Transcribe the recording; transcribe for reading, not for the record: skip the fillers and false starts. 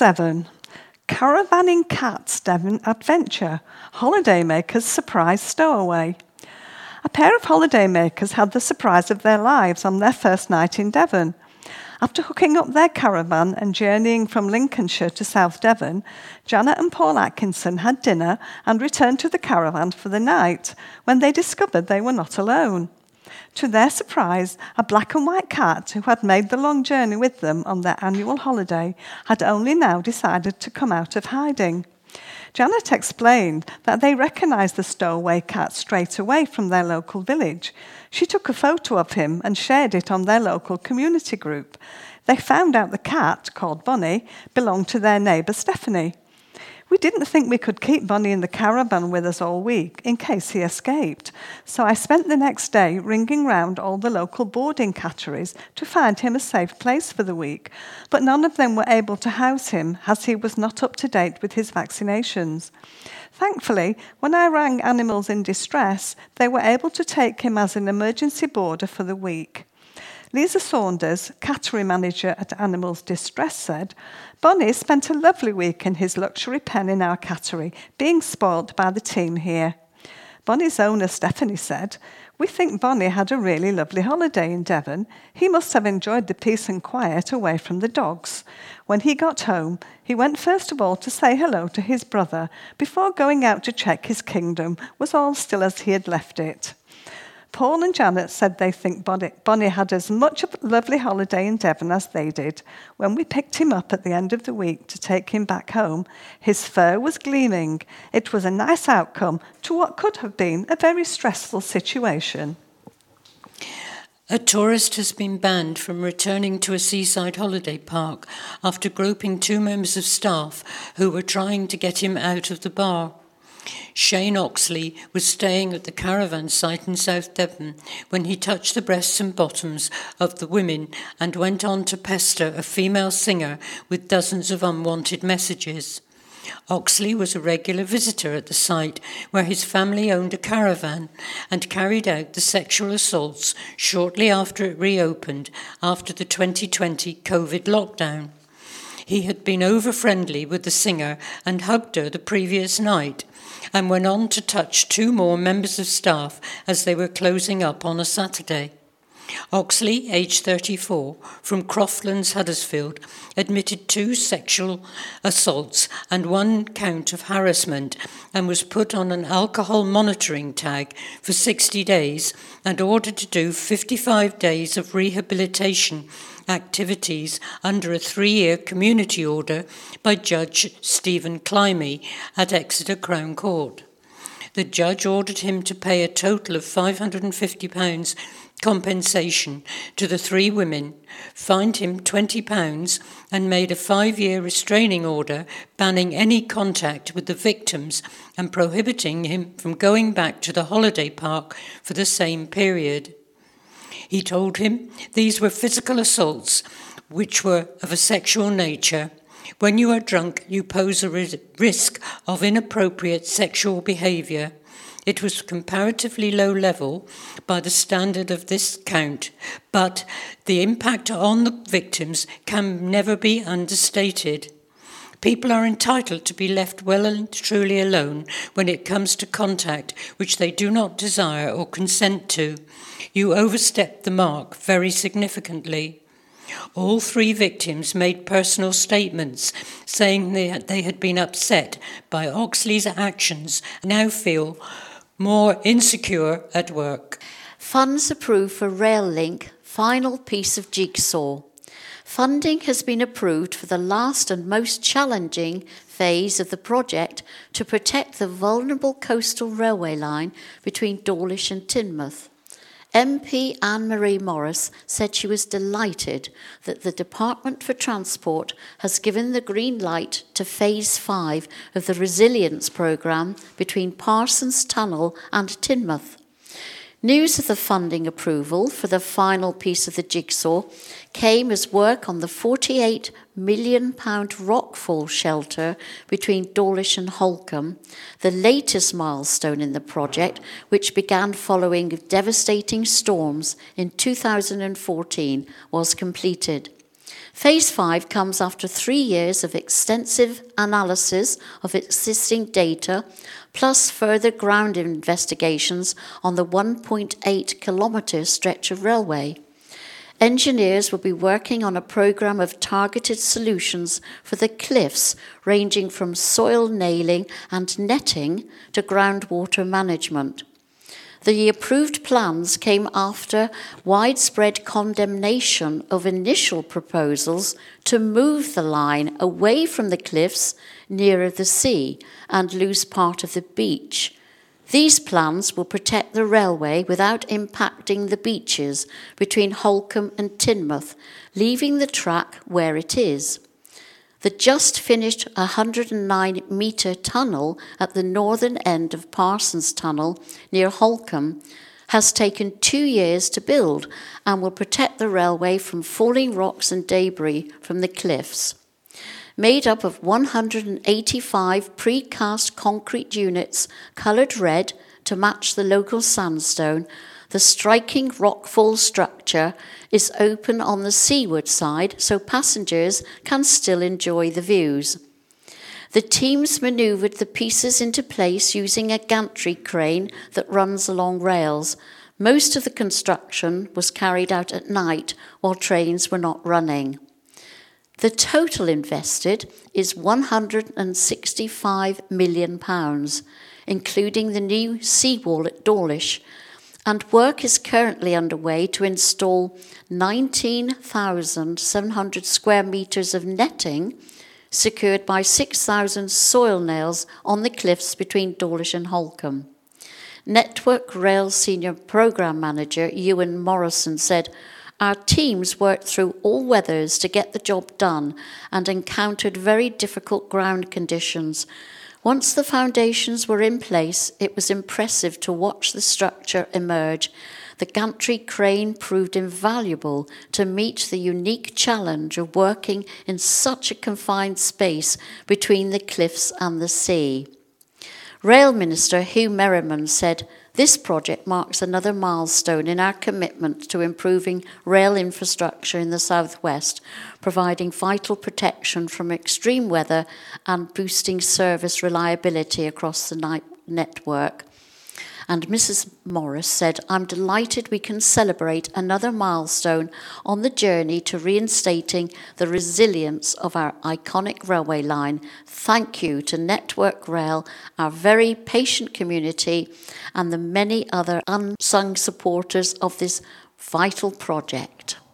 7. Caravanning Cats Devon Adventure. Holidaymakers surprise stowaway. A pair of holidaymakers had the surprise of their lives on their first night in Devon. After hooking up their caravan and journeying from Lincolnshire to South Devon, Janet and Paul Atkinson had dinner and returned to the caravan for the night when they discovered they were not alone. To their surprise, a black and white cat who had made the long journey with them on their annual holiday had only now decided to come out of hiding. Janet explained that they recognised the stowaway cat straight away from their local village. She took a photo of him and shared it on their local community group. They found out the cat, called Bonnie, belonged to their neighbour Stephanie. We didn't think we could keep Bonnie in the caravan with us all week in case he escaped, so I spent the next day ringing round all the local boarding catteries to find him a safe place for the week, but none of them were able to house him as he was not up to date with his vaccinations. Thankfully, when I rang Animals in Distress, they were able to take him as an emergency boarder for the week. Lisa Saunders, cattery manager at Animals Distress, said, "Bonnie spent a lovely week in his luxury pen in our cattery, being spoilt by the team here." Bonnie's owner, Stephanie, said, "We think Bonnie had a really lovely holiday in Devon. He must have enjoyed the peace and quiet away from the dogs. When he got home, he went first of all to say hello to his brother before going out to check his kingdom was all still as he had left it." Paul and Janet said they think Bonnie had as much of a lovely holiday in Devon as they did. When we picked him up at the end of the week to take him back home, his fur was gleaming. It was a nice outcome to what could have been a very stressful situation. A tourist has been banned from returning to a seaside holiday park after groping two members of staff who were trying to get him out of the bar. Shane Oxley was staying at the caravan site in South Devon when he touched the breasts and bottoms of the women and went on to pester a female singer with dozens of unwanted messages. Oxley was a regular visitor at the site where his family owned a caravan and carried out the sexual assaults shortly after it reopened after the 2020 COVID lockdown. He had been over-friendly with the singer and hugged her the previous night and went on to touch two more members of staff as they were closing up on a Saturday. Oxley, aged 34, from Croftlands, Huddersfield, admitted 2 sexual assaults and 1 count of harassment and was put on an alcohol monitoring tag for 60 days and ordered to do 55 days of rehabilitation activities under a 3-year community order by Judge Stephen Climie at Exeter Crown Court. The judge ordered him to pay a total of £550 compensation to the 3 women, fined him £20 and made a 5-year restraining order banning any contact with the victims and prohibiting him from going back to the holiday park for the same period. He told him these were physical assaults which were of a sexual nature. When you are drunk, you pose a risk of inappropriate sexual behaviour. It was comparatively low level by the standard of this count, but the impact on the victims can never be understated. People are entitled to be left well and truly alone when it comes to contact which they do not desire or consent to. You overstepped the mark very significantly. All 3 victims made personal statements saying they had been upset by Oxley's actions and now feel more insecure at work. Funds approved for RailLink, final piece of jigsaw. Funding has been approved for the last and most challenging phase of the project to protect the vulnerable coastal railway line between Dawlish and Teignmouth. MP Anne-Marie Morris said she was delighted that the Department for Transport has given the green light to Phase 5 of the Resilience Programme between Parsons Tunnel and Teignmouth. News of the funding approval for the final piece of the jigsaw came as work on the £48 million rockfall shelter between Dawlish and Holcombe, the latest milestone in the project, which began following devastating storms in 2014, was completed. Phase 5 comes after 3 years of extensive analysis of existing data, plus further ground investigations on the 1.8 kilometre stretch of railway. Engineers will be working on a programme of targeted solutions for the cliffs, ranging from soil nailing and netting to groundwater management. The approved plans came after widespread condemnation of initial proposals to move the line away from the cliffs nearer the sea and lose part of the beach. These plans will protect the railway without impacting the beaches between Holcombe and Teignmouth, leaving the track where it is. The just finished 109-metre tunnel at the northern end of Parsons Tunnel near Holcombe has taken 2 years to build and will protect the railway from falling rocks and debris from the cliffs. Made up of 185 precast concrete units coloured red to match the local sandstone, the striking rockfall structure is open on the seaward side so passengers can still enjoy the views. The teams manoeuvred the pieces into place using a gantry crane that runs along rails. Most of the construction was carried out at night while trains were not running. The total invested is £165 million, including the new seawall at Dawlish, and work is currently underway to install 19,700 square metres of netting secured by 6,000 soil nails on the cliffs between Dawlish and Holcombe. Network Rail Senior Programme Manager Ewan Morrison said, "Our teams worked through all weathers to get the job done and encountered very difficult ground conditions. Once the foundations were in place, it was impressive to watch the structure emerge. The gantry crane proved invaluable to meet the unique challenge of working in such a confined space between the cliffs and the sea." Rail Minister Hugh Merriman said, "This project marks another milestone in our commitment to improving rail infrastructure in the southwest, providing vital protection from extreme weather and boosting service reliability across the network." And Mrs. Morris said, "I'm delighted we can celebrate another milestone on the journey to reinstating the resilience of our iconic railway line. Thank you to Network Rail, our very patient community, and the many other unsung supporters of this vital project."